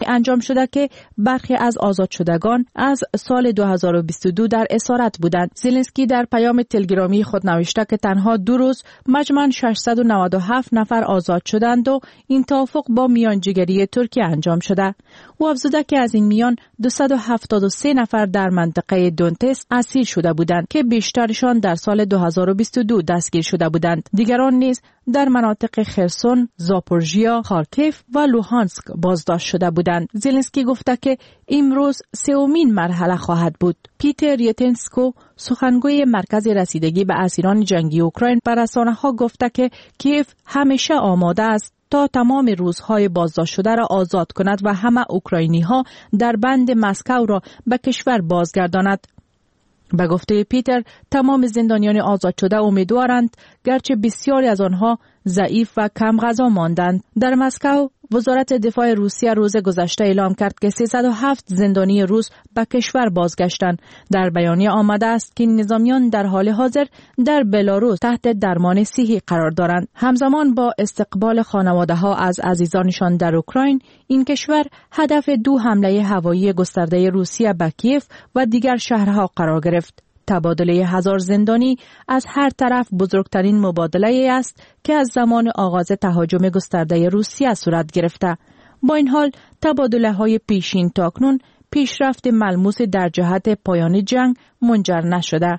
انجام شده که برخی از آزاد شدگان از سال 2022 در اسارت بودند. زلنسکی در پیام تلگرامی خود نوشته که تنها 2 روز مجموعاً 697 نفر آزاد شدند و این توافق با میانجیگری ترکیه انجام شده. او افزوده که از این میان 273 نفر در منطقه دونتس اسیر شده بودند که بیشترشان در سال 2022 دستگیر شده بودند. دیگران نیز در مناطق خرسون، زاپورژیا، خارکیف و لوهانسک بازداشت شده بودند. زلنسکی گفته که امروز 3مین مرحله خواهد بود. پیتر یتنسکو سخنگوی مرکز رسیدگی به اسیران جنگی اوکراین به رسانه‌ها گفته که کیف همیشه آماده است تا تمام روزهای بازداشت شده را آزاد کند و همه اوکراینی‌ها در بند مسکو را به کشور بازگرداند. به گفته پیتر، تمام زندانیان آزاد شده امیدوارند گرچه بسیاری از آنها ضعیف و کم غذا ماندند. در مسکو وزارت دفاع روسیه روز گذشته اعلام کرد که 307 زندانی روس به کشور بازگشتند. در بیانیه آمده است که نظامیان در حال حاضر در بلاروس تحت درمان صحی قرار دارند. همزمان با استقبال خانواده‌ها از عزیزانشان در اوکراین، این کشور هدف 2 حمله هوایی گسترده روسیه به کیف و دیگر شهرها قرار گرفت. تبادله 1000 زندانی از هر طرف بزرگترین مبادله است که از زمان آغاز تهاجم گسترده روسیه صورت گرفته. با این حال تبادله های پیشین تاکنون پیشرفت ملموس در جهت پایان جنگ منجر نشده.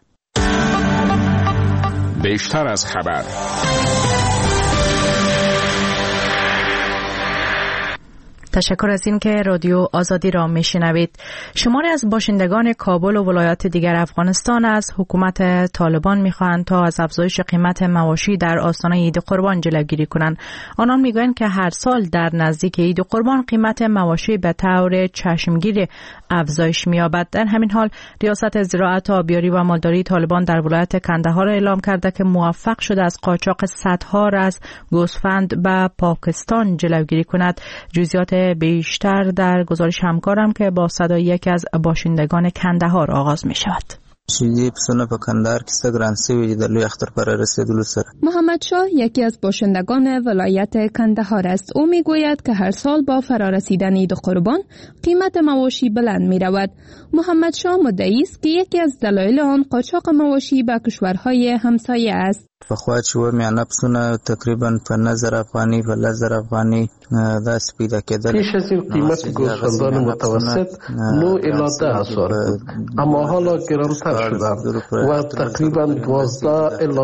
بیشتر از خبر. تشکر از این که رادیو آزادی را میشنوید. شماری از باشندگان کابل و ولایات دیگر افغانستان از حکومت طالبان میخواهند تا از افزایش قیمت مواشی در آستانه عید قربان جلوگیری کنند. آنان میگویند که هر سال در نزدیک عید قربان قیمت مواشی به طور چشمگیر افزایش می‌یابد. در همین حال ریاست زراعت، آبیاری و مالداری طالبان در ولایت کندهار اعلام کرده که موفق شده از قاچاق صدها رز گوسفند به پاکستان جلوگیری کند. جزئیات بیشتر در گزارش همکارم که با صدای یکی از باشندگان کندهار آغاز می شود. محمد شاه یکی از باشندگان ولایت کندهار است. او می گوید که هر سال با فرارسیدن عید قربان قیمت مواشی بلند می رود. محمد شاه مدعی است که یکی از دلایل آن قاچاق مواشی به کشورهای همسایه است. فخواه چه و میانه پسونه تقریبا 15,000 افغانی و 10,000 افغانی دست پیدا کردن. پیش از این قیمت گوسفندان متوسط 9 الی 10,000 بود، اما حالا گرانتر شده و تقریبا 12 الی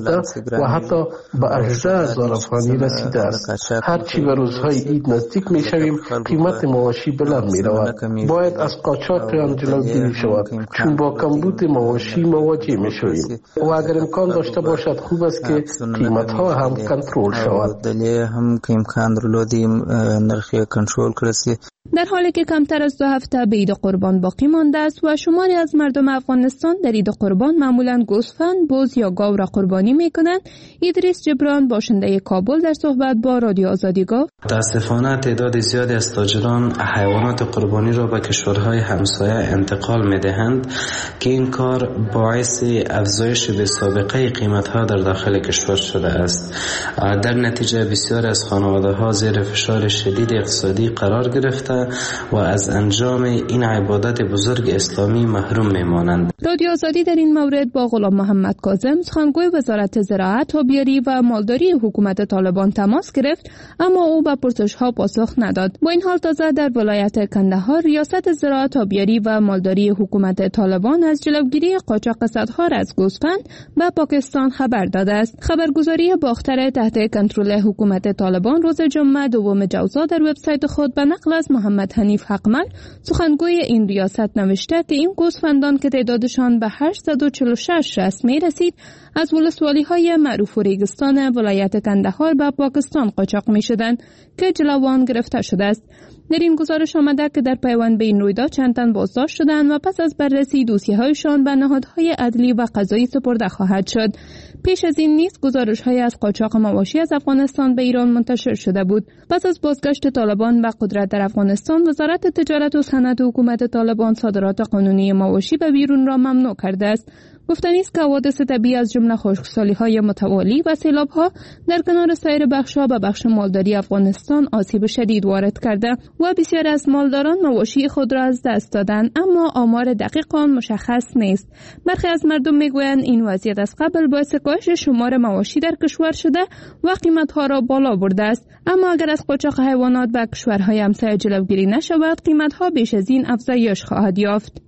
16 و حتی به 18,000 افغانی رسیده است. هرچی به روزهای عید نزدیک می شویم قیمت مواشی بلند می رود. باید از قاچاق آن جلوگیری شود، چون با کمبود مواشی مواجه می شویم و اگر امکان داشته باشد خوب است که قیمت ها هم کنترل شود. هم که امکان درلودیم نرخ کنترل کرسی. در حالی که کمتر از 2 هفته به عید قربان باقی مانده است و شماری از مردم افغانستان در عید قربان معمولاً گوسفند، بز یا گاو را قربانی می‌کنند، ادریس جبران باشنده کابل در صحبت با رادیو آزادی گفت: متاسفانه تعداد زیادی از تاجران حیوانات قربانی را به کشورهای همسایه انتقال می‌دهند که این کار باعث افزایش بی‌سابقه قیمت‌ها در داخل کشور شده است. در نتیجه بسیاری از خانواده‌ها زیر فشار شدید اقتصادی قرار گرفته و از انجام این عبادت بزرگ اسلامی محروم میمانند. رادیو آزادی در این مورد با غلام محمد کاظم، سخنگوی وزارت زراعت، آبیاری و مالداری حکومت طالبان تماس گرفت، اما او به پرسش‌ها پاسخ نداد. با این حال تازه در ولایت کندهار ریاست زراعت، آبیاری و مالداری حکومت طالبان از جلوگیری قاچاق صدها از گوسفند به پاکستان خبر داده است. خبرگزاری باختر تحت کنترل حکومت طالبان روز جمعه 2 جوزا در وبسایت خود به نقل از محمد حنیف حقمل، سخنگوی این ریاست، نوشته که این گوسفندان که تعدادشان به 846 رأس می رسید از ولسوالی‌های معروف و ریگستان ولایت کندهار به پاکستان قاچاق می شدند که جلوان گرفته شده است. در این گزارش آمده که در پیوند به این رویداد چند تن بازداشت شدند و پس از بررسی دوسیه‌هایشان به نهادهای عدلی و قضایی سپرده خواهد شد. پیش از این نیز گزارش‌های از قاچاق مواشی از افغانستان به ایران منتشر شده بود. پس از بازگشت طالبان به قدرت در افغانستان، وزارت تجارت و صنعت حکومت طالبان صادرات قانونی مواشی به بیرون را ممنوع کرده است. گفتنی است که حوادث طبیعی از جمله خشکسالی‌های متوالی و سیلاب‌ها در کنار سایر بخش‌ها به بخش مالداری افغانستان آسیب شدید وارد کرده و بسیاری از مالداران مواشی خود را از دست دادند، اما آمار دقیق آن مشخص نیست. برخی از مردم میگویند این وضعیت از قبل باعث کاهش شمار مواشی در کشور شده و قیمت‌ها را بالا برده است، اما اگر از قاچاق حیوانات به کشورهای همسایه جلوگیری نشود، قیمت‌ها بیش از این افزایش خواهد یافت.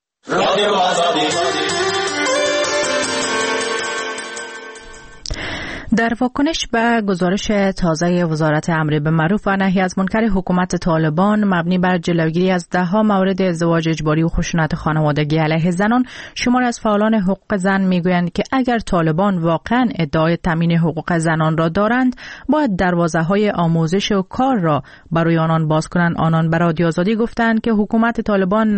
در واکنش به گزارش تازه وزارت امر بالمعروف و نهی از منکر حکومت طالبان مبنی بر جلوگیری از ده‌ها مورد ازدواج اجباری و خشونت خانوادگی علیه زنان، شمار از فعالان حقوق زن میگویند که اگر طالبان واقعا ادعای تامین حقوق زنان را دارند، باید دروازه‌های آموزش و کار را برای آنان باز کنند. آنان به رادیو آزادی گفتند که حکومت طالبان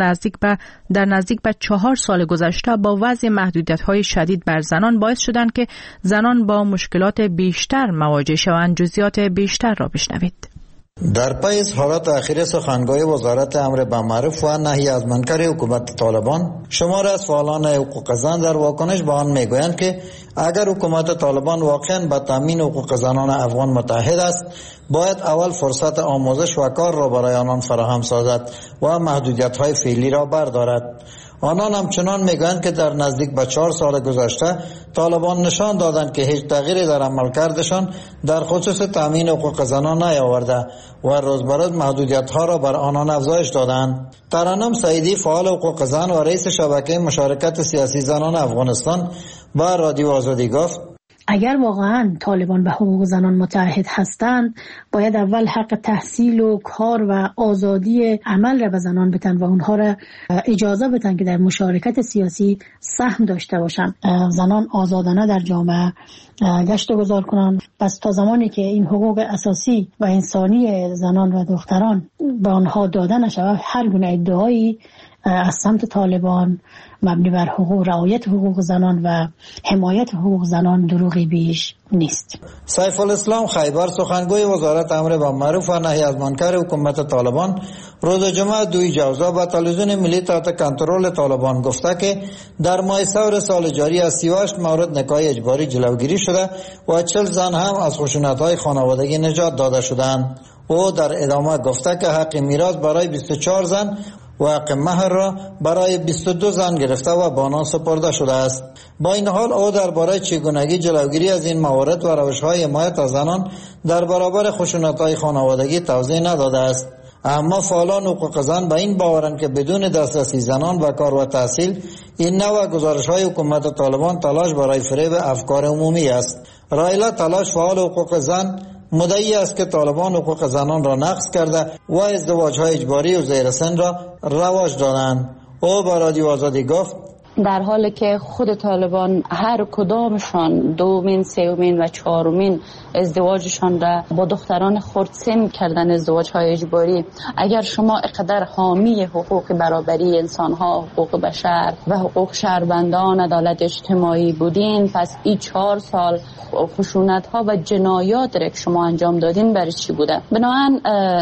در نزدیک به 4 سال گذشته با وضع محدودیت‌های شدید بر زنان باعث شدند که زنان با مشکلات بیشتر مواجه شوند. جزئیات بیشتر را بشنوید. در پی اظهارات اخیر سخنگوی وزارت امر بالمعروف و نهی از منکر حکومت طالبان، شمار از فعالان حقوق زن در واکنش به آن میگویند که اگر حکومت طالبان واقعا به تامین حقوق زنان افغان متحد است، باید اول فرصت آموزش و کار را برای آنان فراهم سازد و محدودیت‌های فعلی را بردارد. آنان همچنان میگویند که در نزدیک به 4 سال گذشته طالبان نشان دادند که هیچ تغییری در عملکردشان در خصوص تامین حقوق زنان نیاورده و روز به روز محدودیت‌ها را بر آنان افزایش دادند. ترنم سعیدی، فعال حقوق زن و رئیس شبکه مشارکت سیاسی زنان افغانستان، با رادیو آزادی گفت: اگر واقعا طالبان به حقوق زنان متعهد هستند، باید اول حق تحصیل و کار و آزادی عمل را به زنان بدن و اونها را اجازه بدن که در مشارکت سیاسی سهم داشته باشند. زنان آزادانه در جامعه گشت و گذار کنند. پس تا زمانی که این حقوق اساسی و انسانی زنان و دختران به آنها داده نشود، هر گونه ادعایی از سمت طالبان مبنی بر رعایت حقوق زنان و حمایت حقوق زنان دروغی بیش نیست. سیف الاسلام خیبر، سخنگوی وزارت امر بالمعروف و نهی از منکر حکومت طالبان، روز جمعه 2 جوزا به تلویزیون ملی تحت کنترل طالبان گفته که در ماه ثور سال جاری از 38 مورد نکاح اجباری جلوگیری شده و 40 زن هم از خشونت‌های خانوادگی نجات داده شدند. او در ادامه گفته که حق میراث برای 24 زن و حق مهر را برای 22 زن گرفته و به آنان سپرده شده است. با این حال او درباره چگونگی جلوگیری از این موارد و روش‌های حمایت از زنان در برابر خشونت‌های خانوادگی توضیح نداده است. اما فعالان حقوق زن به این باورند که بدون دسترسی زنان به کار و تحصیل، این نوع گزارش‌های حکومت طالبان تلاش برای فریب افکار عمومی است. رایلا تلاش، فعال حقوق زن، مدعی است که طالبان حقوق زنان را نقض کرده و ازدواج‌های اجباری و زیر سن را رواج دادند. او با رادیو آزادی گفت: در حالی که خود طالبان هر کدامشان 2مین، 3مین و 4مین ازدواجشان را با دختران خردسن کردن، ازدواج‌های اجباری، اگر شما اقدر حامی حقوق برابری انسان‌ها، حقوق بشر و حقوق شهروندان، عدالت اجتماعی بودین، پس این 4 سال خشونت‌ها و جنایات را که شما انجام دادین برای چی بوده؟ بنابراین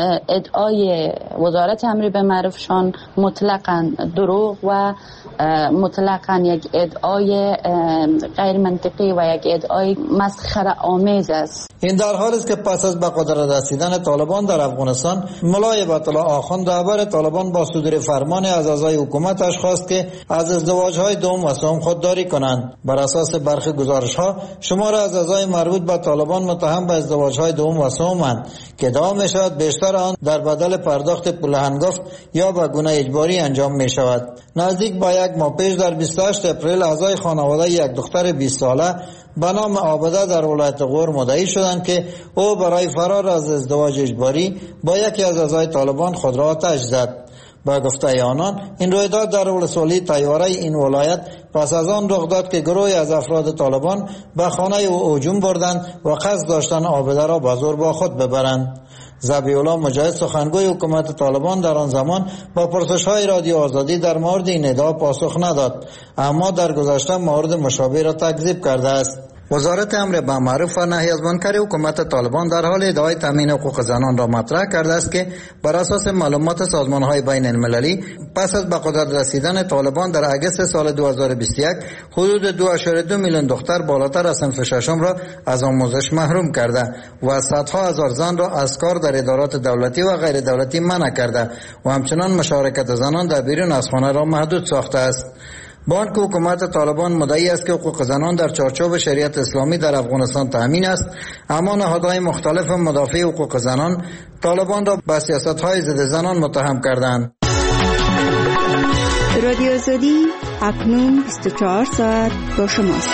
ادعای وزارت امر بالمعروفشان مطلقاً دروغ و مطلقاً یک ادعای غیر منطقی و یک ادعای مسخره آمیز است. این در حالی است که پس از به قدرت رسیدن طالبان در افغانستان، مولای عبدالله آخوند رهبر طالبان با صدور فرمان از اعضای حکومتش خواست که از ازدواج‌های دوم و سوم خودداری کنند. بر اساس برخی گزارش‌ها، شمار از اعضای مربوط به طالبان متهم به ازدواج‌های دوم و سوم‌اند که ادعا می‌شود بیشتر آن در بدل پرداخت پول هنگفت یا به گونه اجباری انجام می‌شود. نزدیک به 1 ماه پیش در 28 اپریل اعضای خانواده یک دختر 20 ساله به نام عابده در ولایت غور مدعی شدند که او برای فرار از ازدواج اجباری با یکی از اعضای طالبان خود را آتش زد. با گفته آنان، این رویداد در ولسوالی طیاره این ولایت پس از آن رخ داد که گروهی از افراد طالبان به خانه او هجوم بردند و قصد داشتند عابده را به زور با خود ببرند. ذبیح الله مجاهد، سخنگوی حکومت طالبان، در آن زمان با پرسش‌های رادیو آزادی در مورد این ادعا پاسخ نداد، اما در گذشته مورد مشابه را تکذیب کرده است. وزارت امر بالمعروف و نهی از منکر حکومت طالبان در حال ادعای تامین حقوق زنان را مطرح کرده است که بر اساس معلومات سازمان‌های بین المللی پس از به قدرت رسیدن طالبان در اگست سال 2021 حدود 2.2 میلیون دختر بالاتر از صنف ششم را از آموزش محروم کرده و صدها هزار زن را از کار در ادارات دولتی و غیر دولتی منع کرده و همچنان مشارکت زنان در بیرون از خانه را محدود ساخته است. با آنکه حکومت طالبان مدعی است که حقوق زنان در چارچوب شریعت اسلامی در افغانستان تأمین است، اما نهادهای مختلف مدافع حقوق زنان طالبان را به سیاست‌های ضد زنان متهم کردند. رادیو آزادی اکنون 24 ساعت با شماست.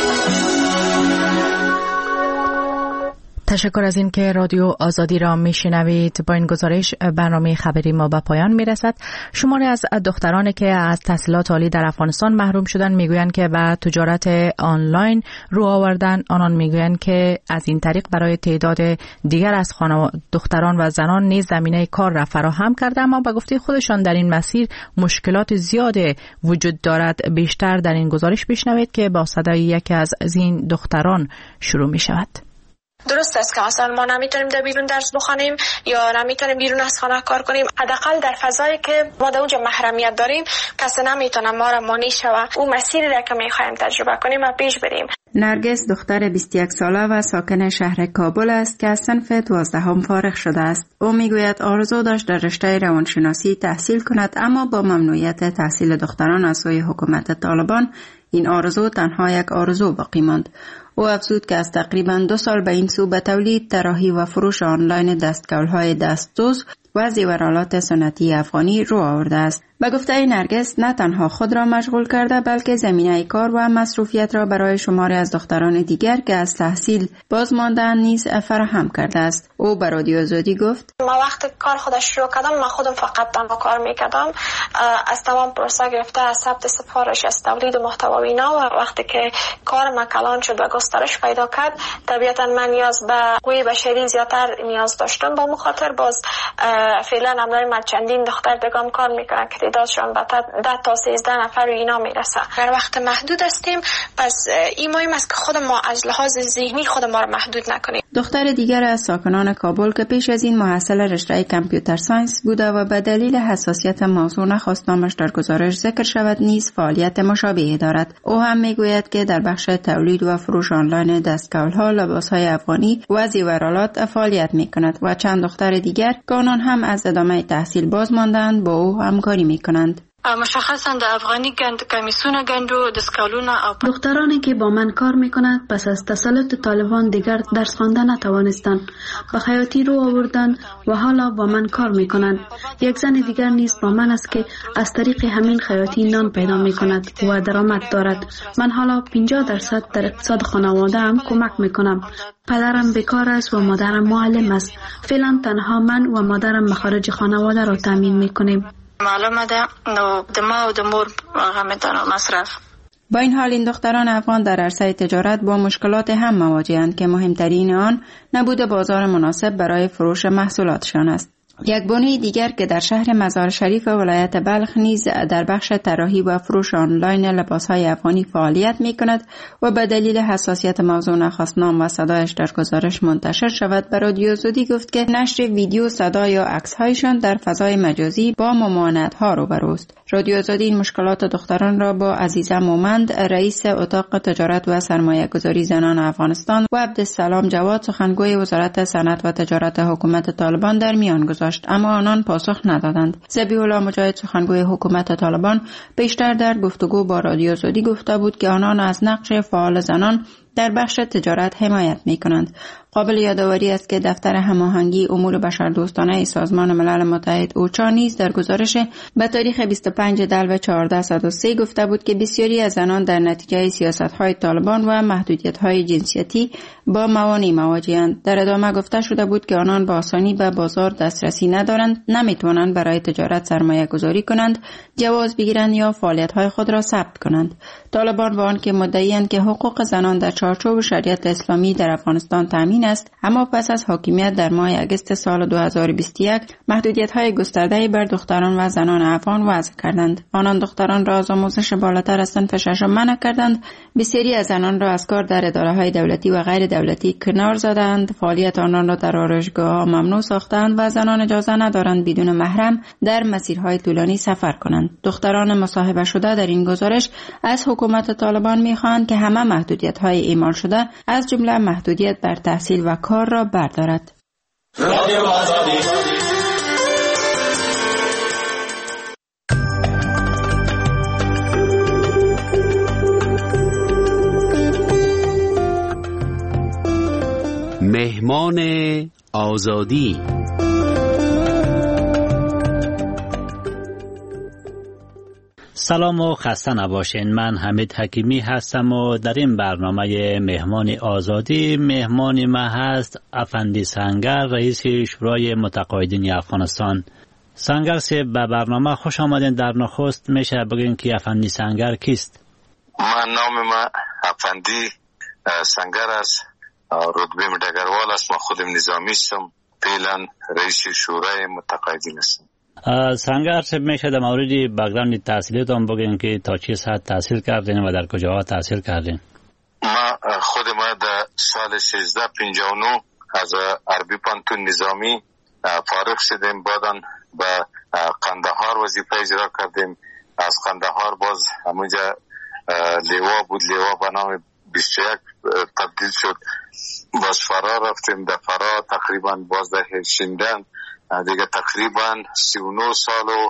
تشکر از این که رادیو آزادی را میشنوید. با این گزارش برنامه خبری ما به پایان میرسد. شماری از دخترانی که از تحصیلات عالی در افغانستان محروم شدند میگویند که به تجارت آنلاین رو آوردن. آنان میگویند که از این طریق برای تعداد دیگر از دختران و زنان نیز زمینه کار را فراهم کرده، اما به گفته خودشان در این مسیر مشکلات زیاد وجود دارد. بیشتر در این گزارش بشنوید که با صدای یکی از این دختران شروع می شود. درست است که مثلا ما نمیتونیم در بیرون درس بخونیم یا نمیتونیم بیرون از خانه کار کنیم. حداقل در فضایی که ما در اونجا محرمیت داریم کسی نمیتونه ما را مانع شوه. اون مسیری را که میخوایم تجربه کنیم و پیش بریم. نرگس دختر 21 ساله و ساکن شهر کابل است که از صنف 12 فارغ شده است. او میگوید آرزو داشت در رشته روانشناسی تحصیل کند، اما با ممنوعیت تحصیل دختران از سوی حکومت طالبان این آرزو تنها یک آرزو باقی ماند. او افزود که از تقریباً 2 سال به این سو به تولید، طراحی و فروش آنلاین دستکول‌های دستسوز و زیورآلات سنتی افغانی رو آورده است. به گفته نرگس نه تنها خود را مشغول کرده بلکه زمینه کار و مصروفیت را برای شماری از دختران دیگر که از تحصیل باز مانده‌اند نیز فراهم کرده است. او به رادیو آزادی گفت: ما وقتی کار خودش شروع کردم من خودم فقط تنها کار میکردم، از تمام پروسه گرفته از ثبت سفارش، از تولید محتوا و اینا. و وقتی که کار من کلان شد و گسترش پیدا کرد، طبیعتا من نیاز به قوی بشری زیادتر نیاز داشتم. با مخاطر باز فعلا عملا چندین دختر دگام کار میکنن که تعدادشون به 10 تا 13 نفر و اینا میرسه. در وقت محدود هستیم، پس این مهم است که خود ما از لحاظ ذهنی خود ما رو محدود نکنیم. دختر دیگر از ساکنان کابل که پیش از این محصل رشته کامپیوتر ساینس بوده و به دلیل حساسیت موضوع نخواست نامش در گزارش ذکر شود نیز فعالیت مشابهی دارد. او هم میگوید که در بخش تولید و فروش آنلاین دستکول‌ها، لباس‌های افغانی و زیورآلات فعالیت میکند و چند دختر دیگر که آنان هم از ادامه تحصیل باز ماندند با او همکاری میکنند. مشخصا در افغانی گند کمیسون گند و دستکولونه. دخترانی که با من کار میکنند پس از تسلط طالبان دیگر درس خواندن نتوانستند، به خیاطی رو آوردن و حالا با من کار میکنند. یک زن دیگر نیست با من است که از طریق همین خیاطی نان پیدا میکند و درآمد دارد. من حالا 50% در اقتصاد خانواده هم کمک میکنم. پدرم بیکار است و مادرم معلم است. فعلا تنها من و مادرم مخارج خانواده را تامین میکنیم. معلومه ده ما و مور غمتان مصرف. با این حال این دختران افغان در عرصه تجارت با مشکلات هم مواجهند که مهمترین آن نبود بازار مناسب برای فروش محصولاتشان است. یک بانوی دیگر که در شهر مزار شریف ولایت بلخ نیز در بخش طراحی و فروش آنلاین لباس‌های افغانی فعالیت می‌کند و به دلیل حساسیت موضوع نخواست نام و صدایش در گزارش منتشر شود، به رادیو آزادی گفت که نشر ویدیو، صدا یا عکس‌هایشان در فضای مجازی با ممانعت‌ها روبروست. رادیو آزادی این مشکلات دختران را با عزیزه مومند، رئیس اتاق تجارت و سرمایه‌گذاری زنان افغانستان و عبدالسلام جواد، سخنگوی وزارت صنعت و تجارت حکومت طالبان در میان گذاشت، اما آنان پاسخ ندادند. ذبیح الله مجاهد، سخنگوی حکومت طالبان، بیشتر در گفتگو با رادیو آزادی گفته بود که آنان از نقش فعال زنان در بخش تجارت حمایت می‌کنند. قابل یادآوری است که دفتر هماهنگی امور بشردوستانه سازمان ملل متحد اوچا نیز در گزارش به تاریخ 25/14/1403 گفته بود که بسیاری از زنان در نتیجه سیاست‌های طالبان و محدودیت‌های جنسیتی با موانع مواجه‌اند. در ادامه گفته شده بود که آنان به آسانی به بازار دسترسی ندارند، نمی‌توانند برای تجارت سرمایه‌گذاری کنند، جواز بگیرند یا فعالیت‌های خود را ثبت کنند. طالبان با آنکه مدعی‌اند که حقوق زنان در چارچوب شریعت اسلامی در افغانستان تامین است، اما پس از حاکمیت در ماه اگست سال 2021 محدودیت‌های گسترده‌ای بر دختران و زنان افغان وضع کردند. آنان دختران را از آموزش بالاتر از صنف ششم منع کردند. بسیاری از زنان را از کار در اداره‌های دولتی و غیر دولتی کنار زدند. فعالیت آنان را در آرایشگاه‌ها ممنوع ساختند و زنان اجازه ندارند بدون محرم در مسیرهای طولانی سفر کنند. دختران مصاحبه شده در این گزارش از حکومت طالبان می‌خواهند که همه محدودیت‌های اعمال شده از جمله محدودیت بر تحصیل و کار را بردارد. مهمان آزادی. سلام و خسته نباشین. من حمید حکیمی هستم و در این برنامه مهمان آزادی مهمان ما هست افندی سنگر، رئیس شورای متقاعدین افغانستان. سنگر سے به برنامه خوش آمدین. در نخست میشه بگین که افندی سنگر کیست؟ من نام ما افندی سنگر است، رتبه ډګروال است. ما خودم نظامی هستم، فعلا رئیس شورای متقاعدین هستم. سنگر صاحب میشه در مورد بک‌گراند تحصیلیتون بگین که تا چه ساعت تحصیل کردین و در کجاها تحصیل کردین؟ ما در سال 1359 از عربی پانتون نظامی فارغ شدیم. بعداً به قندهار وظیفه اجرا کردیم. از قندهار باز همونجا لیوا بود، لیوا به نام 21 تبدیل شد. باز فرار رفتیم، در فرار تقریبا باز در شیندن دیگه تقریبا 39 سال و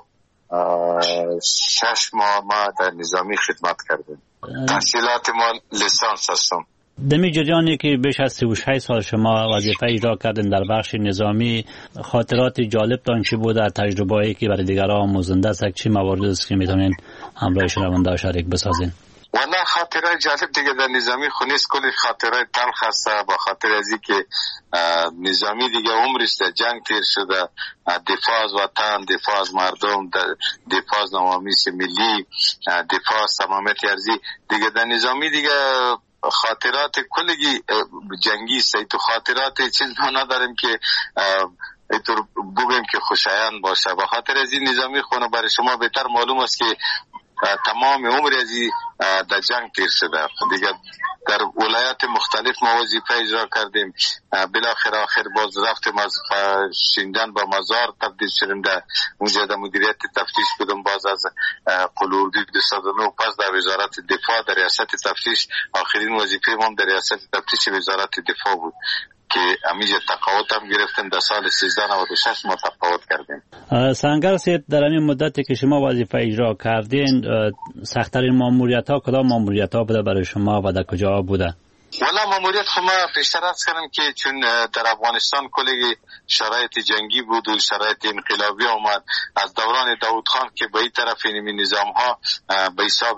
6 ماه ما در نظامی خدمت کردیم. تحصیلات ما لیسانس هستم. دمی جریانی که بیش از 36 سال شما وظیفه اجرا کردین در بخش نظامی، خاطرات جالبتان چی بود؟ در تجربه‌ای که برای دیگران آموزنده است، چی موارد است که میتونین همراه شنونده شریک بسازین؟ والله خاطره جالب دیگه در نظامی خونیست، کلی خاطره تلخ است. با خاطر از که نظامی دیگه عمرش در جنگ تیر شده، دفاع از وطن، دفاع از مردم، دفاع از نوامیس ملی، دفاع از تمامیت ارضی دیگه در نظامی دیگه خاطرات کلگی جنگی است. تو خاطرات چیز ما نداریم که اینطور بگیم که خوشایند باشه. با خاطر از این نظامی خونه برای شما بهتر معلوم است که تمام عمر ازی در جنگ تیر شده. دیگه در ولایات مختلف ما وظیفه اجرا کردیم. بالاخره آخر باز رفتیم از شیندن به مزار تبدیل شدیم. در اونجا در مدیریت تفتیش بودم. باز از قلوردی 209 پس در وزارت دفاع در ریاست تفتیش. آخرین وظیفه ما در ریاست تفتیش وزارت دفاع بود که امیجا تقاعد هم گرفتیم. در سال 1396 ما تقاعد کردیم. سنگر صاحب، در این مدتی که شما وظیفه اجرا کردین، سخت‌ترین ماموریت‌ها کدام ماموریت‌ها بوده برای شما و در کجا بوده؟ والا ماموریت خب ما پیشتر عرض کردم که چون در افغانستان کلی شرایط جنگی بود و شرایط انقلابی آمد. از دوران داود خان که به این طرف این نظام ها به حساب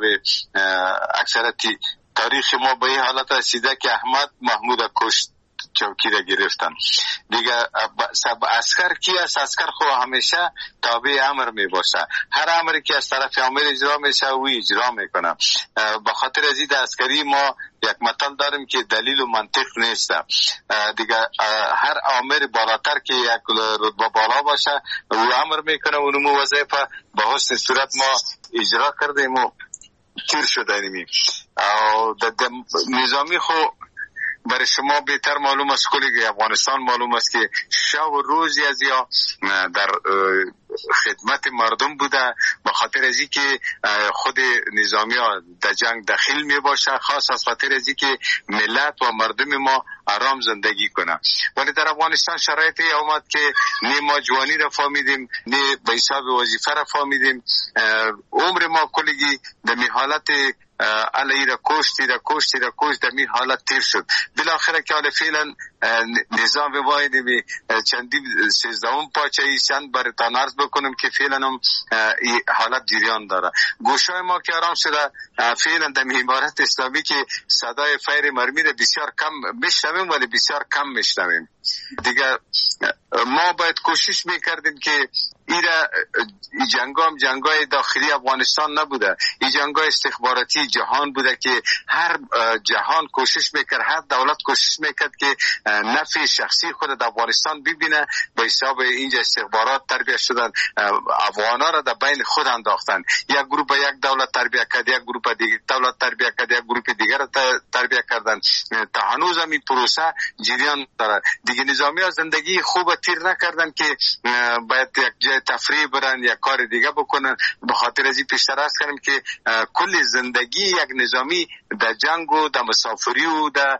اکثرتی تاریخ ما به این حالت رسیده که احمد محمود کشت چوکی را گرفتن دیگه. عسکر کی است؟ عسکر خو همیشه تابع امر می باشه. هر امری که از طرف امر اجرا میشه او اجرا میکنه. به خاطر از این عسکری ما یک متل داریم که دلیل و منطق نیست دیگه. هر امر بالاتر که یک رتبه بالا باشه او امر میکنه و نمو وظیفه به حسن صورت ما اجرا کردیم و تیر شدیم. نظامی خو برای شما بهتر معلوم است، کلی افغانستان معلوم است که شب و روزی از یا در خدمت مردم بوده. به خاطر از که خود نظامی ها در جنگ داخل می باشه، خاص از خاطر از که ملت و مردم ما آرام زندگی کنه. ولی در افغانستان شرایطی آمد که نه ما جوانی را فهمیدیم نه به حساب وظیفه را فهمیدیم. عمر ما کلی در حالت علی را کشت در می حالت تیر شد. بالاخره که حال فعلا نظام وایدی چندی 13 پاچه چند برتان عرض بکنم که فعلا هم حالت جریان داره. گوشای ما که آرام شده فعلا در امارت اسلامی که صدای فیر مرمی را بسیار کم میشنویم ولی بسیار کم میشنویم. دیگه ما باید کوشش میکردیم که این جنگای داخلی افغانستان نبوده، این جنگای استخباراتی جهان بوده که هر جهان کوشش میکرد، هر دولت کوشش میکرد که نفع شخصی خود در افغانستان ببینه. به حساب اینجا استخبارات تربیت شدن، افغانا را در بین خود انداختن. یک گروه یک دولت تربیت کرد، یک گروه دیگر دولت تربیت کرد، یک گروه دیگر تربیت کردن. تا هنوز هم این پروسه جریان داره. دیگه نظامی ها زندگی خوب تیر نکردن که باید یک جای تفریح برن یا کار دیگه بکنن. به خاطر از این پیشتر عرض کنم که کل زندگی یک نظامی در جنگ و در مسافری و در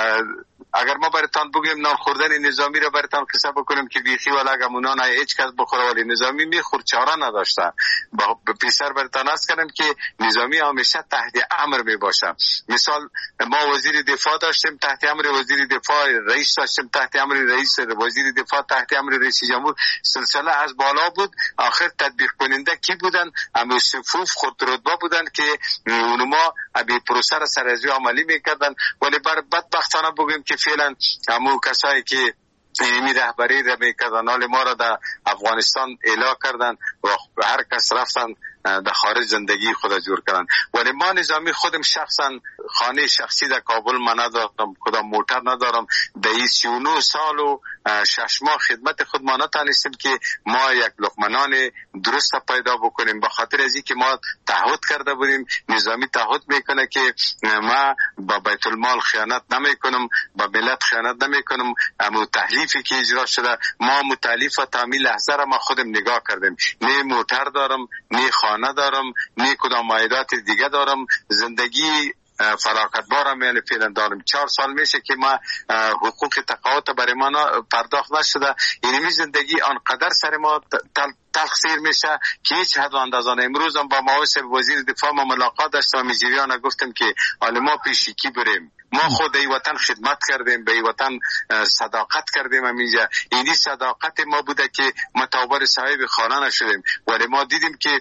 اگر ما برتان بگیم نان خوردن نظامی را برتان قصه بکنیم که بیخی ولا گمونان هیچ کس بخوره ولی نظامی میخور چاره نداشته. به پیشتر برتان عرض کنم که نظامی همیشه تحت امر میباشه. مثال ما وزیر دفاع داشتیم تحت امر وزیر دفاع، رئیس داشتیم تحت امر رئیس، وزیر دفاع تحت امر رئیس جمهور. سلسله از بالا بود. آخر تطبیق کننده کی بودن؟ همه صفوف خود رتبه بودن که اونما ابی پروسه را سرازی عملی میکردن. ولی بدبختانه بگیم که فعلا همو کسایی که می رهبری را میکردن حال ما را در افغانستان اعلا کردن و هر کس رفتن در خارج زندگی خود جور کردن. ولی ما نظامی خودم شخصا خانه شخصی در کابل من ندارم، کدام موتر ندارم. در 39 سال و 6 ماه خدمت خود ما نتانستیم که ما یک لقمنان درست پیدا بکنیم. به خاطر از اینکه ما تعهد کرده بودیم، نظامی تعهد میکنه که ما با بیت المال خیانت نمیکنم، با ملت خیانت نمیکنم. اما تحلیفی که اجرا شده ما متعلیف و تعمیل لحظه را ما خودم نگاه کردیم. نه موتر دارم، نه خانه دارم، نه کدام عایدات دیگه دارم. زندگی فراغت بارم یعنی فعلا دارم. 4 سال میشه که ما حقوق تقاعد برای ما پرداخت نشده. یعنی زندگی آنقدر سر ما تقصیر میشه که هیچ حد و اندازه. امروز هم با معاوض وزیر دفاع ما ملاقات داشتم، میجریان گفتم که حالا ما پیشی کی بریم؟ ما خود ای وطن خدمت کردیم، به ای وطن صداقت کردیم. همینجا اینی صداقت ما بوده که متعابر صاحب خانه نشدیم. ولی ما دیدیم که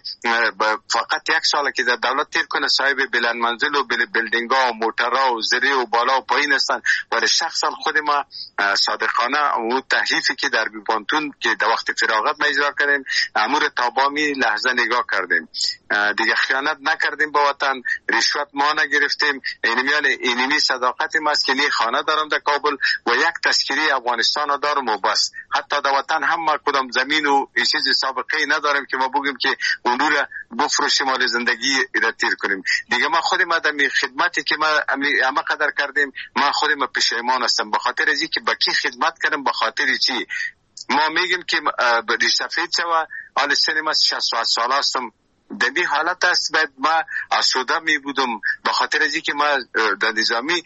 فقط 1 سال که در دولت تیر کنه صاحب بلند منزل و بیلدینگ ها و موترها و زری و بالا و پایین هستن. ولی شخصا خود ما صادقانه و تحریفی که در بیبانتون که در وقت فراغت ما اجرا کردیم امور تابامی لحظه نگاه کردیم. دیگه خیانت نکردیم با وطن، رشوت ما نگرفتیم. اینمی صداقت ما است که نه خانه دارم در کابل و یک تذکره افغانستان دارم و بس. حتی در وطن هم ما کدام زمین و چیز سابقه نداریم که ما بگیم که اون رو بفروشیم مال زندگی را تیر کنیم. دیگه ما خود ما در خدمتی که ما همه قدر کردیم ما خود ما پشیمان هستم به خاطر از اینکه با کی خدمت کردم. به خاطر چی؟ ما میگیم که ریشتفید شوه حال سنم 60 سال هستم. در این حالت است باید ما آسوده می بودم به خاطر از اینکه ما در نظامی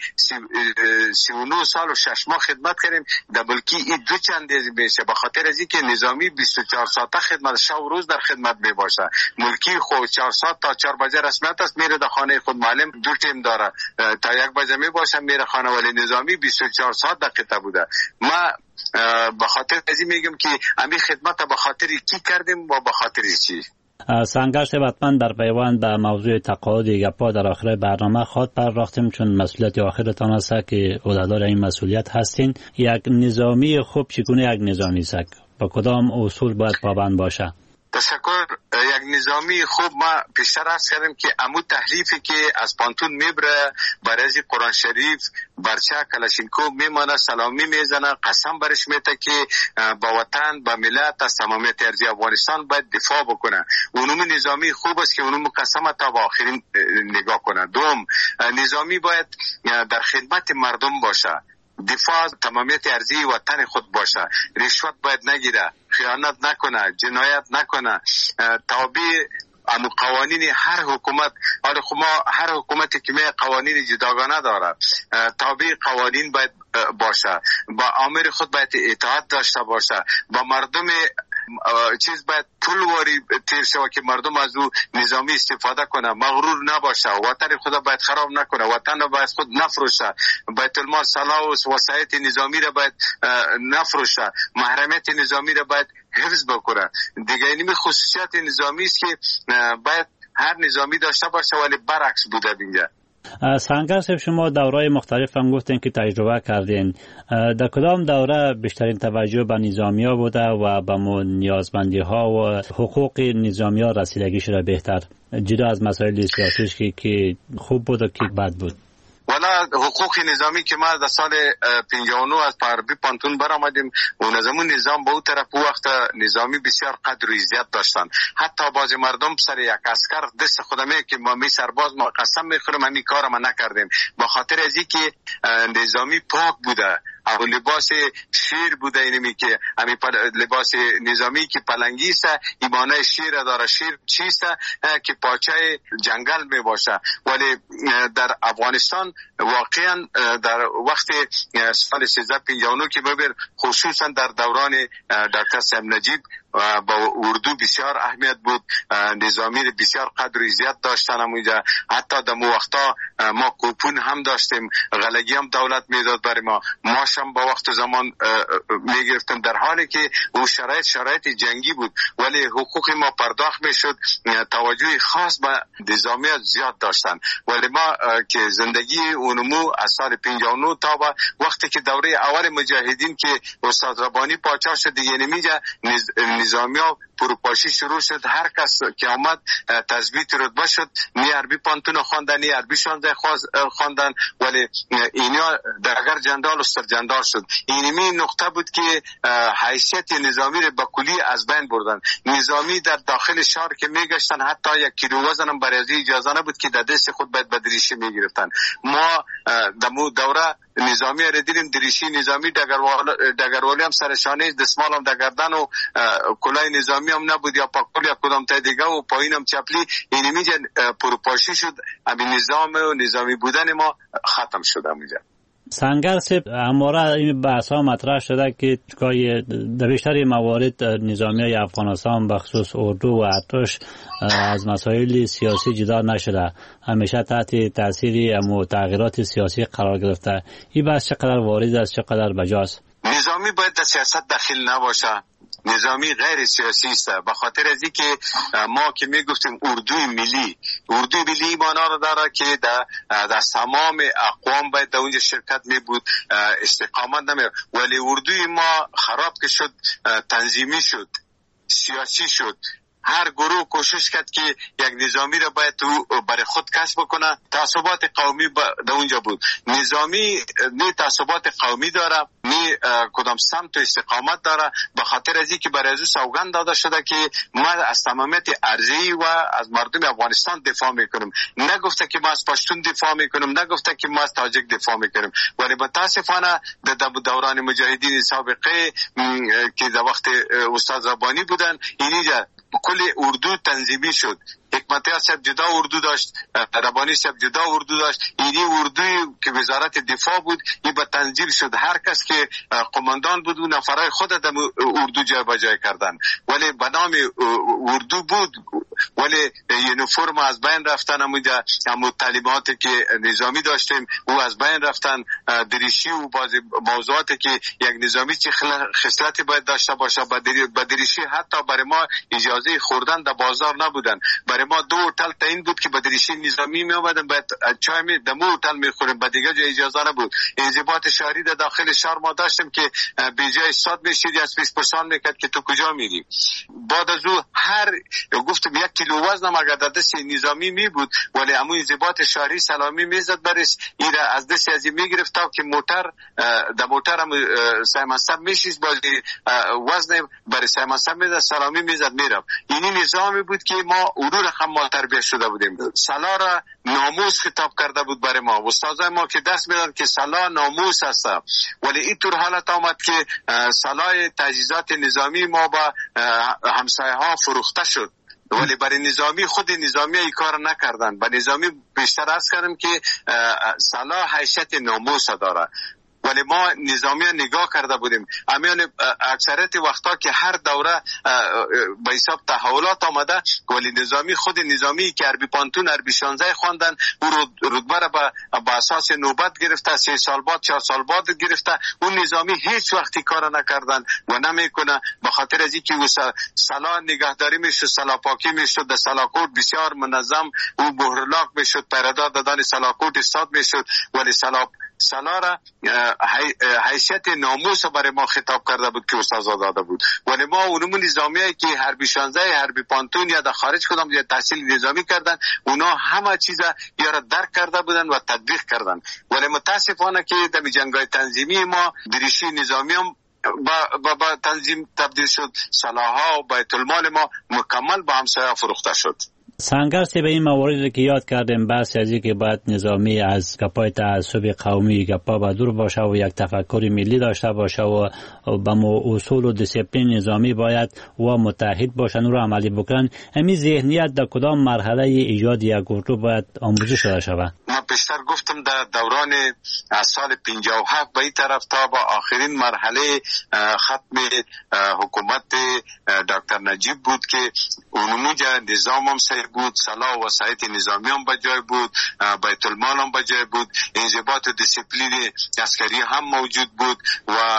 39 سال و 6 ماه خدمت کردیم. در بلکی این 2 چند میشه به خاطر از اینکه نظامی 24 ساعته خدمت، شب و روز در خدمت می باشه. ملکی خود 4 ساعت تا 4 بجه رسمیت است، میره در خانه خود. معلم 2 تیم داره تا 1 بجه می باشه میره خانه. ولی نظامی 24 ساعت دقیقه بوده. ما به خاطر از این میگم که همین خدمت به خاطر کی کردیم و به خاطر چی. سنگشت وطن در پیوند به موضوع تقاعد گپا در آخر برنامه خود پرداختیم، چون مسئولیت آخرتان است که عهدهدار این مسئولیت هستین. یک نظامی خوب چگونه یک نظامی است؟ با کدام اصول باید پابند باشه؟ تشکر. یک نظامی خوب ما پیشتر عرض کردیم که امو تحریفی که از پانتون میبره برای قرآن شریف برچه کلاشینکوف میمانه، سلامی میزنه، قسم برش میته که با وطن با ملت از تمامیت ارضی افغانستان باید دفاع بکنه. اونم نظامی خوب است که اونم قسم تا با آخرین نگاه کنه. دوم، نظامی باید در خدمت مردم باشه، دفاع تمامیت ارضی وطن خود باشه، رشوت باید نگیره، خیانت نکنه، جنایت نکنه، تابع اما قوانین هر حکومت. حالا ما هر حکومتی که قوانین جداگانه داره، تابع قوانین باید باشه، با آمر خود باید اطاعت داشته باشه، با مردم چیز باید پولواری تیر شود که مردم از او نظامی استفاده کنه، مغرور نباشه، وطن خدا باید خراب نکنه، وطن را باید خود نفروشه، بیت المال صلاح و وسایت نظامی را باید نفروشه، محرمیت نظامی را باید حفظ بکنه. دیگه اینمی خصوصیت نظامی است که باید هر نظامی داشته باشه، ولی برعکس بوده اینجا. سنگر صاحب، شما دورهای مختلف هم گفتین که تجربه کردین. در کدام دوره بیشترین توجه به نظامی ها بوده و به نیازمندی ها و حقوق نظامی ها رسیدگیش را بهتر، جدا از مسائل سیاسیش که خوب بود و که بد بود؟ والا حقوق نظامی که ما در سال 59 از پاربی پانتون برآمدیم، اون زمان نظام به اون طرف وقت نظامی بسیار قدر و عزت داشتن. حتی بعض مردم سر یک عسکر دست خودمه که ما می سرباز ما قسم میخورم همین کار ما نکردیم، با خاطر از اینکه نظامی پاک بوده. او لباس شیر بوده، اینمی که همین لباس نظامی که پلنگی است، ایمانه شیر داره. شیر چیست که پاچه جنگل می باشه. ولی در افغانستان واقعا در وقت سال 1359 که ببر، خصوصا در دوران دکتر صاحب نجیب با اردو بسیار اهمیت بود، نظامی بسیار قدر و عزت داشتن. همونجا حتی در مو وقتا ما کوپون هم داشتیم، غلگی هم دولت میداد برای ما، ماشم با وقت زمان میگرفتم، در حالی که اون شرایط جنگی بود، ولی حقوق ما پرداخت میشد. توجه خاص به نظامیت زیاد داشتن. ولی ما که زندگی اونمو از سال 59 تا به وقتی که دوره اول مجاهدین که استاد ربانی پاچا شد دیگه، نمیجا نظامی ها پروپاشی شروع شد. هر کس که آمد تثبیت رتبه شد، نی عربی پانتون خواندن، نی عربی 16 خواندن، ولی اینا درگر جندال و سرجندال شد. اینمی نقطه بود که حیثیت نظامی رو به کلی از بین بردن. نظامی در داخل شهر که میگشتن حتی 1 کیلو وزن هم برای اجازه نبود که در دست خود باید به دریشه میگرفتن. ما در دوره نظامی را دیدیم، دریشی نظامی، دگروالی هم سرشانه، دستمال هم دگردن و کلاه نظامی هم نبود، یا پاکول یا کدام تا دیگه و پایین هم چپلی. اینمی پروپاشی شد. همین نظام و نظامی بودن ما ختم شد همونجا. سنگر صاحب، همواره این بحث ها مطرح شده که در بیشتر موارد نظامی های افغانستان بخصوص اردو و ارتش از مسائل سیاسی جدا نشده، همیشه تحت تاثیر تغییرات سیاسی قرار گرفته. این بحث چقدر وارد است، چقدر بجاست؟ نظامی باید در سیاست داخل نباشه. نظامی غیر سیاسی است، به خاطر از اینکه ما که میگفتیم اردوی ملی معنا را داره که در تمام اقوام باید در اونجا شرکت می بود، استقامت نمی. ولی اردوی ما خراب که شد، تنظیمی شد، سیاسی شد. هر گروه کوشش کرد که یک نظامی را باید برای خود کسب کنه. تعصبات قومی در اونجا بود. نظامی نه تعصبات قومی داره، نه کدام سمت و استقامت داره، به خاطر از اینکه برای از سوگند داده شده که ما از تمامیت ارضی و از مردم افغانستان دفاع میکنیم. نگفته که ما از پشتون دفاع میکنیم، نگفته که ما از تاجک دفاع میکنیم. ولی متاسفانه در دوران مجاهدین سابقه که در وقت استاد ربانی بودن، اینجا کل اردو تنظیمی شد. حکمتی صاحب جدا اردو داشت، ربانی صاحب جدا اردو داشت. اینی اردوی که وزارت دفاع بود، این به تنظیم شد. هر کس که قماندان بود و نفرای خود در اردو جای بجای کردن. ولی به نام اردو بود، ولی یونیفرم از بین رفتن. همون تعلیماتی که نظامی داشتیم او از بین رفتن. دریشی و بعضی موضوعاتی که یک نظامی چه خصلتی باید داشته باشه، با دریشی حتی برای ما اجازه خوردن در بازار نبودن. برای ما 2 هتل تعیین بود که با دریشی نظامی می اومدن، بعد چای می دمو هتل میخوریم، بعد دیگه جای اجازه نبود. انضباط شهری در داخل شهر ما داشتیم که به جای استاد میشید یا اسپیسپرسان میکرد که تو کجا میری. بعد از او هر گفتم 1 کیلو وزن هم اگر در دست نظامی می بود، ولی همون انضباط شهری سلامی میزد برش، این از دست ازی میگرفت تا که موتر در موتر هم سیمنسب میشید، بازی وزن برای سیمنسب میزد، سلامی میزد میرم. اینی نظامی بود که ما اونو هم ما تربیت شده بودیم. سلا را ناموس خطاب کرده بود برای ما. استادای ما که دست میدن که سلا ناموس است، ولی اینطور حالت آمد که سلای تجهیزات نظامی ما با همسایه ها فروخته شد. ولی برای نظامی خود نظامی ای کار نکردن. برای نظامی بیشتر از کردم که سلا حیثیت ناموس داره. ولی ما نظامی نگاه کرده بودیم. امیان اکثریت وقتا که هر دوره به حساب تحولات آمده، ولی نظامی خود نظامی که عربی پانتون عربی 16 خواندن، او رتبه را به اساس نوبت گرفته، 3 سال بعد 4 سال بعد گرفته. اون نظامی هیچ وقتی کار نکردن و نمیکنه، به خاطر از اینکه او سلا نگهداری میشد، سلا پاکی میشد، در سلاکوت بسیار منظم او بهرلاک میشد، پیرادار دادن سلاکوت استاد میشد. ولی سلا را حیثیت ناموس برای ما خطاب کرده بود که استاد داده بود. ولی ما اونمون نظامیایی که حربی 16 حربی پانتون یا در خارج کدام یا تحصیل نظامی کردن، اونا همه چیز یا را درک کرده بودن و تطبیق کردن. ولی متاسفانه که در جنگ‌های تنظیمی ما دریشی نظامی هم با تنظیم تبدیل شد، سلاح‌ها و بیت المال ما مکمل با همسایه فروخته شد. سنگرس به این مواردی که یاد کردیم، بحث از اینکه باید نظامی از گپای تعصب قومی گپا با دور باشه و یک تفکر ملی داشته باشه و به اصول و دیسیپلین نظامی باید و متحد باشن و رو عملی بکنن. همین ذهنیت در کدام مرحله ایجاد یک گروه باید آموزش داده شود؟ من پیشتر گفتم در دوران از سال 57 به این طرف تا با آخرین مرحله ختم حکومت دکتر نجیب بود که اونموجه نظام هم صحیح بود، سلاح و وسایط نظامی هم بجای بود، بیت المال هم بجای بود، انضباط و دیسیپلین عسکری هم موجود بود و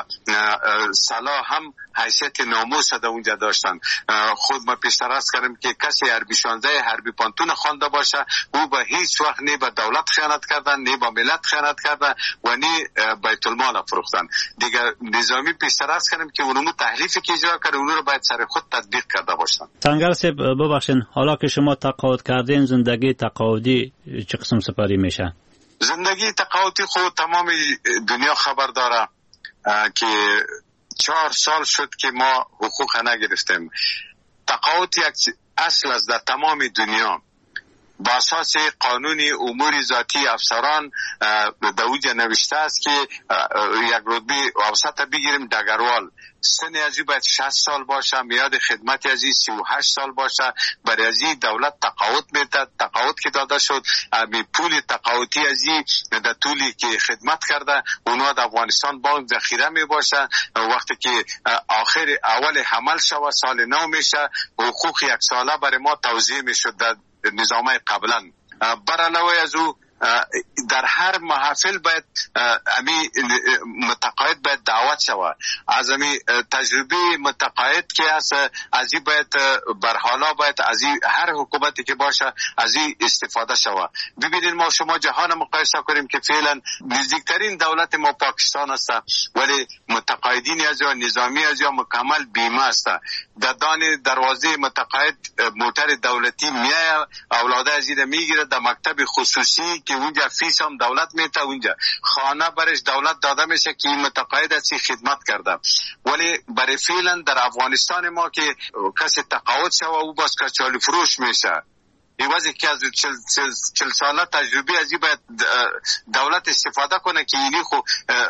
سلاح هم حیثیت ناموس در اونجا داشتن. خود ما پیشتر عرض کردم که کسی حربی 16 حربی پانتون خوانده باشه، او به هیچ وقت نه به دولت خیانت کردن، نه به ملت خیانت کردن و نه بیت المال فروختن. دیگه نظامی پیشتر عرض کردم که اونمو تحریفی که اجرا کرده اون رو باید سر خود تطبیق کرده باشن. سنگرس ببخشین، حالا که شما تقاعد کردین، زندگی تقاعدی چه قسم سپری میشه؟ زندگی تقاعدی خود تمام دنیا خبر داره که 4 سال شد که ما حقوق نگرفتیم. تقاعد یک اصل است در تمام دنیا. با اساس قانون امور ذاتی افسران در اوجه نوشته است که یک رتبه اوسط بگیریم دگروال، سن ازی باید 60 سال باشه، میاد خدمت ازی 38 سال باشه. برای ازی دولت تقاعد میده. تقاعد که داده شد، پول تقاعدی ازی در طولی که خدمت کرده اونها در افغانستان بانک ذخیره می باشه. وقتی که آخر اول حمل شود سال 9 میشه، حقوق یک ساله برای ما توزیع میشد در نظامه قبلا. بر علاوه از او در هر محفل باید امی متقاعد باید دعوت شود. از امی تجربه متقاعد که هست از این باید بر حالا باید از این هر حکومتی که باشه از این استفاده شود. ببینید ما شما جهان مقایسه کنیم که فعلا نزدیکترین دولت ما پاکستان است، ولی متقاعدین از یا نظامی از یا مکمل بیمه است. در دان دروازه متقاعد موتر دولتی میاد، اولاده از این میگیره در مکتب خصوصی که اونجا فیس هم دولت میته، اونجا خانه برش دولت داده میشه که این متقاعد اسی خدمت کرده. ولی برای فعلا در افغانستان ما که کسی تقاعد شوه او باز کچالی فروش میشه. ایوازی که از 40 ساله تجربه ازی باید دولت استفاده کنه که اینی خو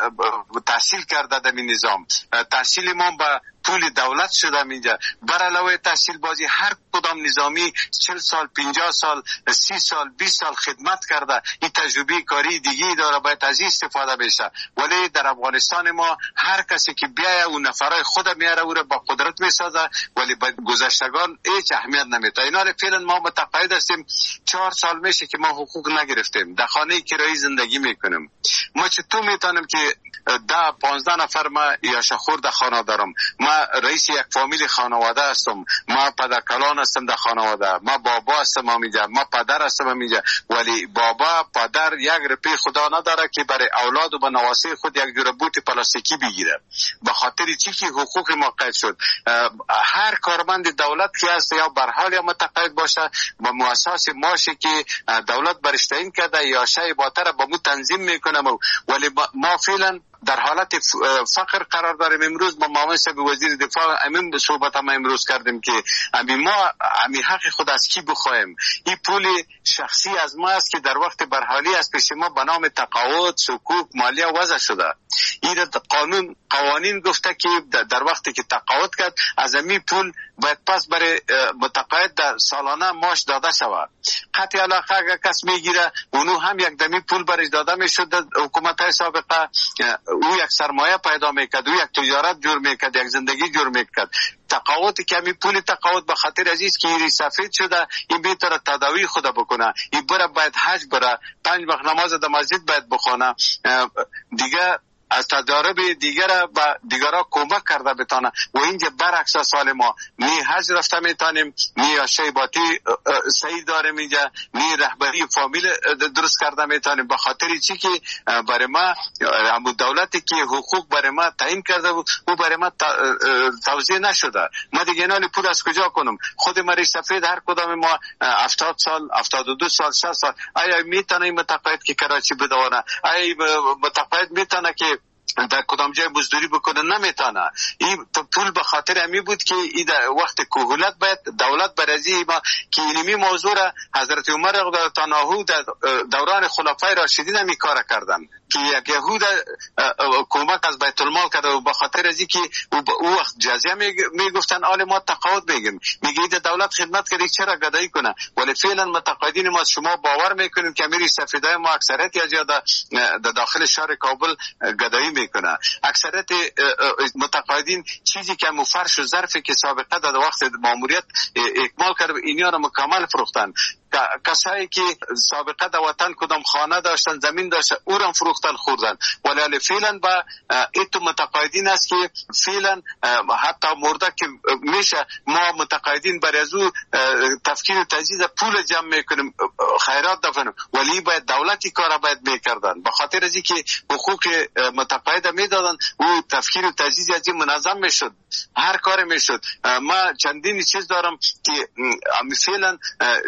تحصیل کرده در این نظام. تحصیل ما با پول دولت شده اینجا. بر علاوه تحصیل بازی هر کدام نظامی 40 سال 50 سال 30 سال 20 سال خدمت کرده، این تجربه کاری دیگه داره، باید از این استفاده بشه. ولی در افغانستان ما هر کسی که بیایه اون نفرای خود میاره او را با قدرت میسازه، ولی با گذشتگان هیچ اهمیت نمیده. اینا فعلا ما متقاعد هستیم. 4 سال میشه که ما حقوق نگرفتیم، در خانه کرایی زندگی میکنیم. ما چطور میتونیم که 10-15 نفر ما یاشخور در خانه دارم، ما رئیس یک فامیل خانواده هستم، ما پدرکلان هستم در خانواده، ما بابا هستم اینجا، ما پدر هستم اینجا. ولی بابا پدر یک روپیه خدا نداره که برای اولاد و نواسه خود یک جور بوت پلاستیکی بگیره. به خاطر چی که حقوق ما قید شد. هر کارمند دولت که هست یا بر حال یا متقاعد باشه با مؤسسه ماشه که دولت برش تعیین کرده یا شای باتره با مو تنظیم میکنه. ولی ما فعلا در حالت فقر قرار داریم. امروز با معاون صاحب وزیر دفاع امین به صحبت ما امروز کردیم که ما حق خود از کی بخوایم. این پول شخصی از ما است که در وقت برحالی از پیش ما به نام تقاعد، صکوک، مالیه وضع شده. این قوانین گفته که در وقتی که تقاعد کرد از این پول باید پس برای متقاعد در سالانه ماش داده شود. قطع علاقه اگر کس میگیره اونو هم یک دمی پول برش داده میشد. حکومت های سابقه او یک سرمایه پیدا میکرد، او یک تجارت جور میکرد، یک زندگی جور میکرد. تقاوت که می پول تقاوت به خاطر عزیز که این سفید شده، این بهتره تداوی خود بکنه، این بره باید حج بره، 5 وقت نماز در مسجد باید بخونه، دیگه از تجارب دیگر به دیگرها کمک کرده بتانه. و اینجا برعکس سال ما نی حج رفته میتانیم، نی شیباتی صحیح داریم، اینجا نی رهبری فامیل درست کرده میتانیم. به خاطر چی که برای ما همون دولتی که حقوق برای ما تعیین کرده بود او برای ما توزیع نشده. ما دیگه اینال پول از کجا کنم؟ خود مری سفید هر کدام ما 70 سال 72 سال 60 سال آیا میتونه این متقاعد که کراچی بدونه؟ آیا متقاعد میتونه که در کدام جای مزدوری بکنه؟ نمیتونه. این پول به خاطر همی بود که این وقت کهولت باید دولت برازی ما که اینمی موضوع را حضرت عمر رضی الله عنه در دوران خلفای راشدین همی کار کردن که یک یهود کمک از بیت المال کرده و به خاطر ازی که او وقت جزیه میگفتن آل ما تقاعد میگیم، میگه دولت خدمت کرده چرا گدایی کنه؟ ولی فعلا متقاعدین ما شما باور میکنیم که امیر سفیدای ما اکثریت یا زیاده در داخل شهر کابل گدایی میکنه. اکثریت متقاعدین چیزی که مفرش و ظرفی که سابقه در وقت ماموریت اکمال کرده اینیا را مکمل فروختن. کسایی که سابقه در وطن کدام خانه داشتن زمین داشتن او را فروختن خوردن. ولی فعلا با ایتو متقاعدین است که فعلا حتی مرده که میشه ما متقاعدین برای از او تفکیر و تجهیز پول جمع میکنیم خیرات دفنیم، ولی باید دولتی کارا باید میکردن. به خاطر از اینکه حقوق متقاعد میدادن او تفکیر و تجهیز از این منظم میشد، هر کار میشد. ما چندین چیز دارم که فعلا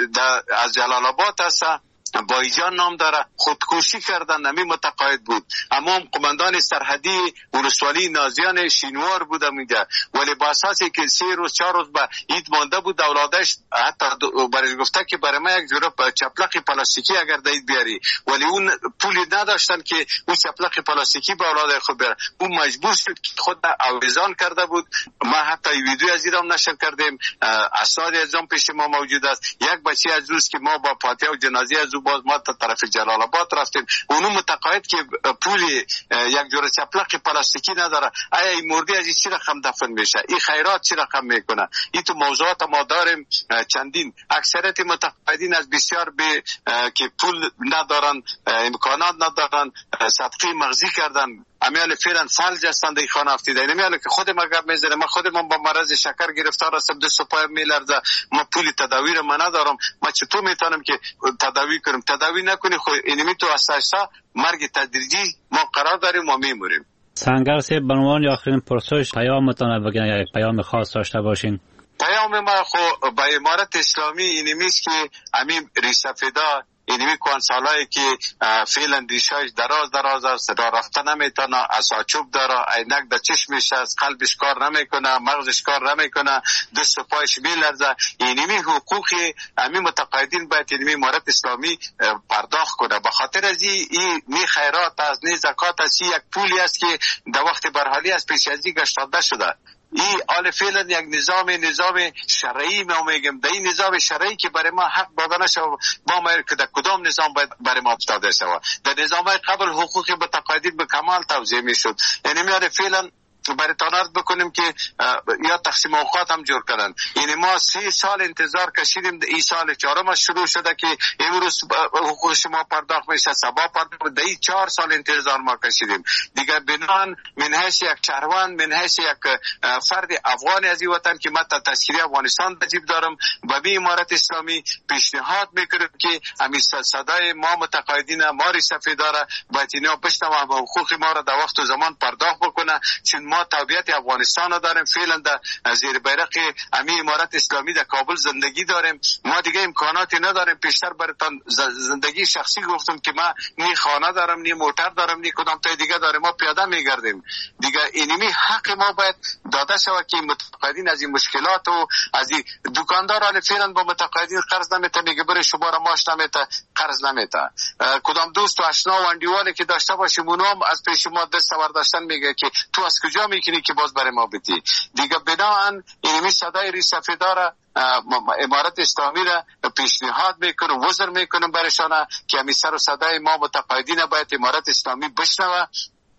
از جلال آباد هست بایجان نام داره، خودکشی کردن نمی متقاعد بود. اما قماندان سرحدی ولسوالی نازیان شینوار بودم اینجا، ولی با اساسی که 3 روز 4 روز به عید مانده بود اولادش حتی برای گفته که برای ما یک جوره چپلق پلاستیکی اگر دید بیاری، ولی اون پولی نداشتن که اون چپلق پلاستیکی به اولاد خود بیاره. اون مجبور شد که خود آویزان کرده بود. ما حتی ویدیو از ایران نشر کردیم، اسناد ازم پیش ما موجود است. یک بچه از روز که ما با فاتحه و جنازه از باز ما تا طرف جلال آباد رفتیم، اونو متقاعد که پولی یک جور چپلق پلاستیکی نداره، آیا این مردی از چی رقم دفن میشه؟ این خیرات چی رقم میکنه؟ این تو موضوعات ما داریم چندین. اکثریت متقاعدین از بسیار به که پول ندارن، امکانات ندارن، صدقه مغزی کردن، امیال فعلا فلج هستند این خانه افتیده. نمیاله که خود ما گپ میزنه، ما خودمون با مرض شکر گرفتار هستم، دست و پایم میلرزه، ما پول تداوی رو من ندارم، ما چطور میتونم که تداوی کنم؟ تداوی نکنی خو اینمی تو اساسا مرگ تدریجی ما قرار داریم و میموریم. سنگر سے بنوان آخرین پرسش پیامتان بگین، یا یک پیام خاص داشته باشین؟ پیام ما خو با امارت اسلامی اینمیست که امیم ریسفیدا اینمی کنسالایی که فعلا ریشاش دراز است، را رفته نمیتونه، اساچوب داره، عینک در چشمش است، قلبش کار نمیکنه، مغزش کار نمیکنه، دست و پایش میلرزه. اینمی حقوقی همین متقاعدین باید اینمی امارت اسلامی پرداخت کنه. به خاطر از این نی خیرات است، نی زکات است، یک پولی است که در وقت برحالی از پیش از این گشتاده شده. این آل فعلا یک نظام شرعی ما میگم، در این نظام شرعی که برای ما حق داده نشد، با ما که در کدام نظام باید برای ما داده شود؟ در نظام قبل حقوق متقاعدین به کمال توزیع میشد. یعنی میاره فعلا برای تانارد بکنیم که یا تقسیم اوقات هم جور کردن. یعنی ما 3 سال انتظار کشیدیم، این سال 4م شروع شده که امروز حقوق شما پرداخت میشه، سبا پرداخت، در این 4 سال انتظار ما کشیدیم. دیگه بنان من حیث یک شهروند، من حیث یک فرد افغانی از این وطن که من تا تشکیل افغانستان بجیب دارم، با بی امارت اسلامی پیشنهاد میکنیم که همین صدای ما متقاعدین ما ریسفی داره باید اینا بشنوه و حقوق ما را در وقت و زمان پرداخت بکنه، چون ما تابعیت افغانستان رو داریم، فعلا در زیر بیرق امی امارت اسلامی در کابل زندگی داریم. ما دیگه امکاناتی نداریم. پیشتر براتون زندگی شخصی گفتم که ما نی خانه دارم، نی موتر دارم، نی کدام تای دیگه داریم، ما پیاده میگردیم. دیگه اینمی حق ما باید داده شود که متقاعدین از این مشکلات و از این دکاندار حال فعلا با متقاعدین قرض نمیته، میگه برای شما را ماش نمیته، قرض نمیته. کدام دوست و آشنا و اندیوالی که داشته باشیم اونم از پیش ما دست برداشتن میگه که تو از کجا میکنی که باز برای ما بدی. دیگه بناهن اینمی صدای ریسفیدار امارت اسلامی را پیشنهاد میکنم، وزر میکنم برشانه که همی سر و صدای ما متقاعدین باید امارت اسلامی بشنوه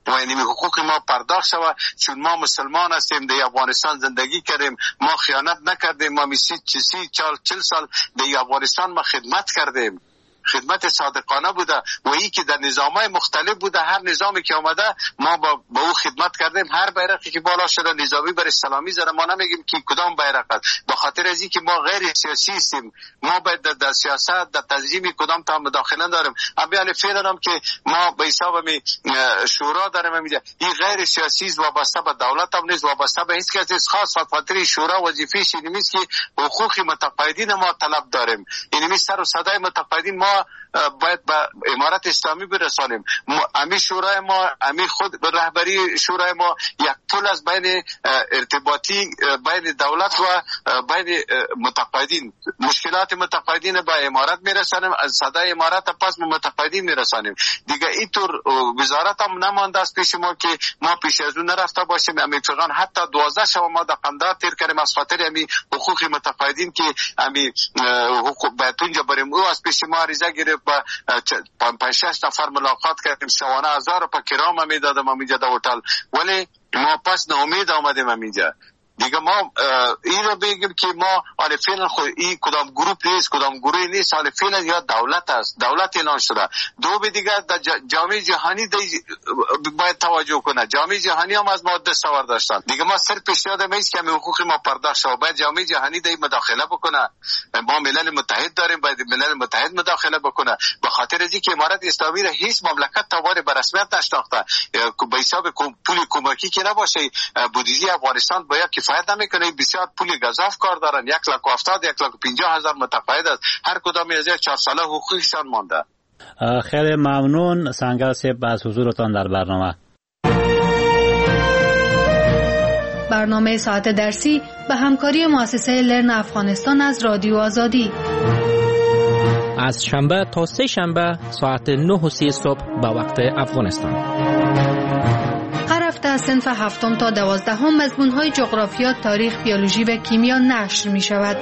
و این حقوق ما پرداخت شود، چون ما مسلمان هستیم، در افغانستان زندگی کردیم، ما خیانت نکردیم، ما 40 سال در افغانستان ما خدمت کردیم، خدمت صادقانه بوده و ای که در نظامای مختلف بوده، هر نظامی که آمده ما با او خدمت کردیم، هر بیرقی که بالا شده نظامی بر اسلامی زده، ما نمیگیم که کدام بیرق است، به خاطر از این که ما غیر سیاسی هستیم، ما باید در سیاست در تنظیم کدام تا مداخله داریم. ابیال فعلا هم که ما به حساب می شورا داریم، میگه این غیر سیاسی است، وابسته به دولت هم نیست، وابسته به هیچ کس، خاص خاطر شورا وظیفه‌اش این نیست که حقوق متقاعدین ما طلب داریم، این سر و صدای متقاعدین ما باید به امارت اسلامی برسانیم. امی شورای ما، امی خود رهبری شورای ما یک پل از بین ارتباطی بین دولت و بین متقاعدین، مشکلات متقاعدین به امارت میرسانیم، از صدای امارت پس به متقاعدین میرسانیم. دیگه اینطور وزارت هم نمانده است پیش ما که ما پیش از اون نرفته باشیم. امی فقط حتی 12 شب ما در قندار تیر کردیم از خاطر امی حقوق متقاعدین که امی حقوق باید اونجا بریم. او از پیش ما عریضه گرفت، با 5-6 نفر ملاقات کردیم، شوانه 1000 روپیه کرام میدادم اینجا در هتل، ولی ما پس ناامید آمدیم اینجا. دیگه ما این رو بگیم که ما حالا فعلا خود این کدام گروپ نیست، کدام گروهی نیست، حالا فعلا یا دولت است، دولت اعلان شده. دو به دیگه جامعه جهانی باید توجه کنه، جامعه جهانی هم از ما دستاورد داشتن. دیگه ما صرف پیشنهاد میست که حقوق ما پرداخت شود، باید جامعه جهانی در مداخله بکنه. ما ملل متحد داریم، باید ملل متحد مداخله بکنه، به خاطر از اینکه امارت اسلامی را هیچ مملکت تاوار به رسمیت نشناخته، به حساب پول کمکی که نباشه. بودجه افغانستان باید کفایت نمیکنه، بسیار پول گزاف کار دارن، 1,70,000 1,50,000 متقاعد است، هر کدام از 4 ساله حقوقشان مانده. خیلی ممنون سنگر صاحب از حضورتان در برنامه. برنامه ساعت درسی به همکاری مؤسسه لرن افغانستان از رادیو آزادی از شنبه تا سه شنبه ساعت 9:30 صبح به وقت افغانستان. هر هفته از صنف 7 تا 12 مضمون‌های جغرافیا، تاریخ، بیولوژی و کیمیا نشر می‌شود.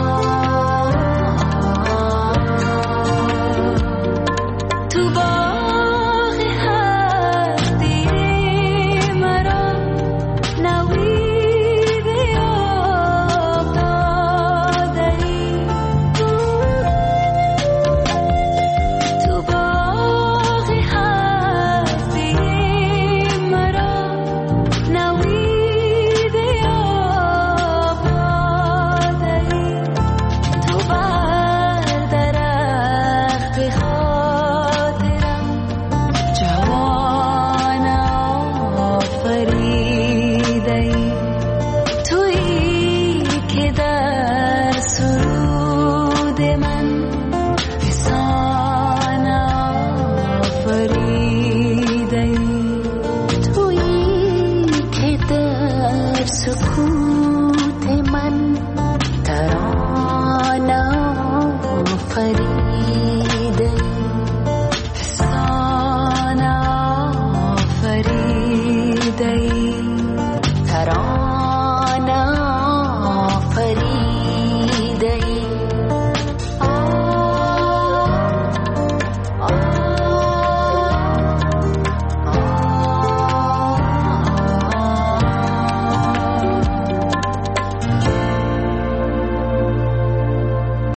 تو با دود من فسان آفریده تویی که در سکوت من ترانه آفریده